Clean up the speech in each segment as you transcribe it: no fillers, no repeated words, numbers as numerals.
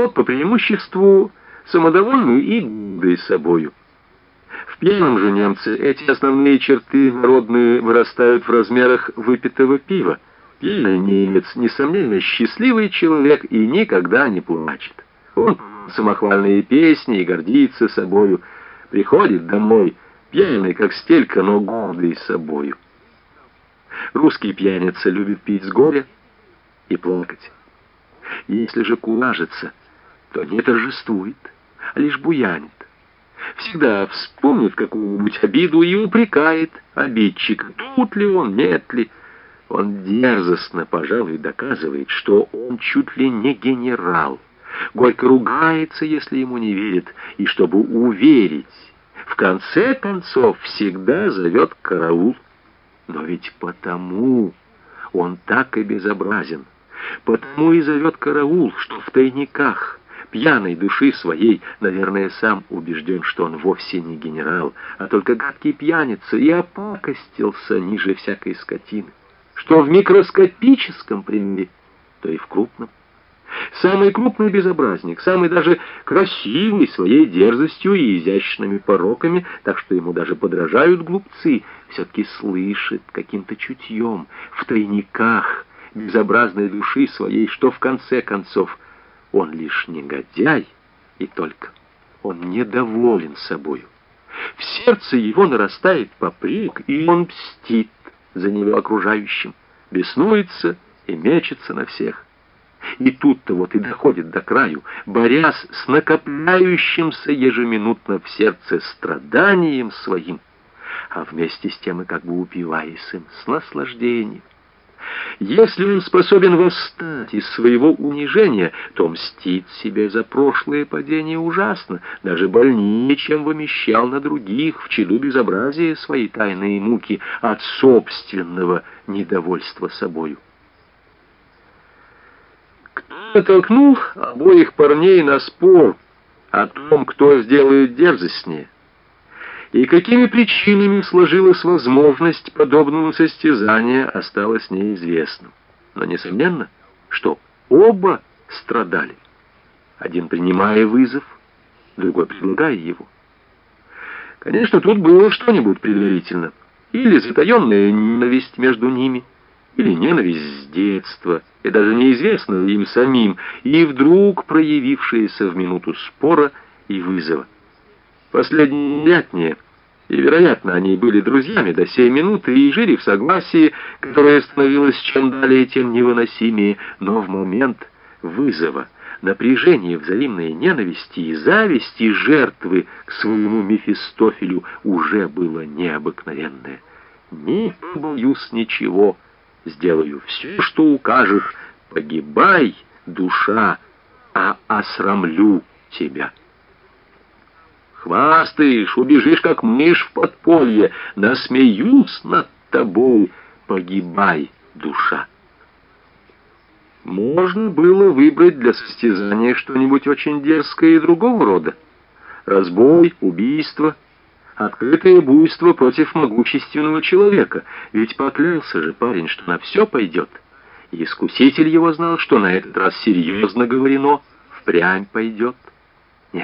тот по преимуществу самодовольный и гордый собою. В пьяном же немце эти основные черты народные вырастают в размерах выпитого пива. Пьяный немец, несомненно, счастливый человек и никогда не плачет. Он самохвальные песни и гордится собою. Приходит домой, пьяный как стелька, но гордый собою. Русский пьяница любит пить с горя и плакать. Если же куражится, то не торжествует, а лишь буянит. Всегда вспомнит какую-нибудь обиду и упрекает обидчика, тут ли он, нет ли. Он дерзостно, пожалуй, доказывает, что он чуть ли не генерал. Горько ругается, если ему не верят, и чтобы уверить, в конце концов всегда зовет караул. Но ведь потому он так и безобразен, потому и зовет караул, что в тайниках пьяной души своей, наверное, сам убежден, что он вовсе не генерал, а только гадкий пьяница, и опакостился ниже всякой скотины. Что в микроскопическом примере, то и в крупном. Самый крупный безобразник, самый даже красивый своей дерзостью и изящными пороками, так что ему даже подражают глупцы, все-таки слышит каким-то чутьем в тайниках безобразной души своей, что в конце концов он лишь негодяй, и только он недоволен собою. В сердце его нарастает попрек, и он мстит за него окружающим, беснуется и мечется на всех. И тут-то вот и доходит до краю, борясь с накопляющимся ежеминутно в сердце страданием своим, а вместе с тем и как бы упиваясь им с наслаждением. Если он способен восстать из своего унижения, то мстит себе за прошлое падение ужасно, даже больнее, чем вымещал на других в чаду безобразия свои тайные муки от собственного недовольства собою. Кто толкнул обоих парней на спор о том, кто сделает дерзостнее, и какими причинами сложилась возможность подобного состязания, осталось неизвестным. Но несомненно, что оба страдали. Один принимая вызов, другой предлагая его. Конечно, тут было что-нибудь предварительно. Или затаенная ненависть между ними, или ненависть с детства, и даже неизвестная им самим, и вдруг проявившаяся в минуту спора и вызова. Последнее вероятнее, и, вероятно, они были друзьями до сей минуты и жили в согласии, которое становилось чем далее, тем невыносимее, но в момент вызова, напряжения взаимной ненависти и зависти жертвы к своему Мефистофелю уже было необыкновенное. «Не побоюсь ничего, сделаю все, что укажешь, погибай, душа, а осрамлю тебя». Хвастаешь, убежишь, как мышь в подполье, насмеюсь над тобой, погибай, душа. Можно было выбрать для состязания что-нибудь очень дерзкое и другого рода. Разбой, убийство, открытое буйство против могущественного человека. Ведь поклялся же парень, что на все пойдет. И искуситель его знал, что на этот раз серьезно говорено, впрямь пойдет. Нет.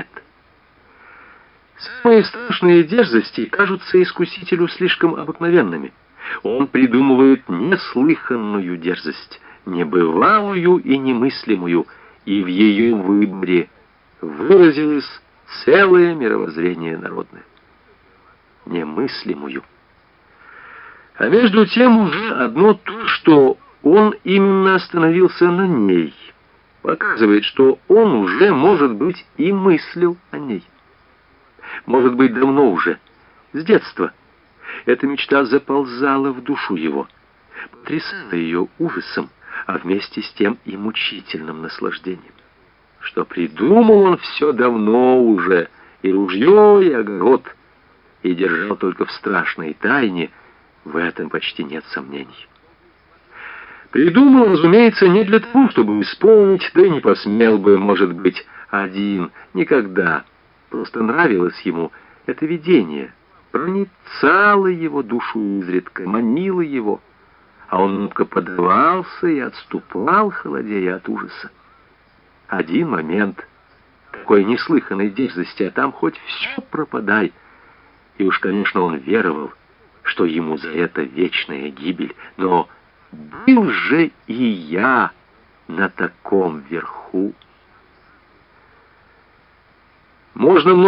Самые страшные дерзости кажутся искусителю слишком обыкновенными. Он придумывает неслыханную дерзость, небывалую и немыслимую, и в ее выборе выразилось целое мировоззрение народное. Немыслимую. А между тем уже одно то, что он именно остановился на ней, показывает, что он уже, может быть, и мыслил о ней. Может быть, давно уже, с детства. Эта мечта заползала в душу его, потрясала ее ужасом, а вместе с тем и мучительным наслаждением. Что придумал он все давно уже, и ружье, и огород, и держал только в страшной тайне, в этом почти нет сомнений. Придумал, разумеется, не для того, чтобы исполнить, да и не посмел бы, может быть, один, никогда. Просто нравилось ему это видение, проницало его душу изредка, манило его, а он робко подавался и отступал, холодея от ужаса. Один момент такой неслыханной дерзости, а там хоть все пропадай. И уж, конечно, он веровал, что ему за это вечная гибель. Но был же и я на таком верху. Можно много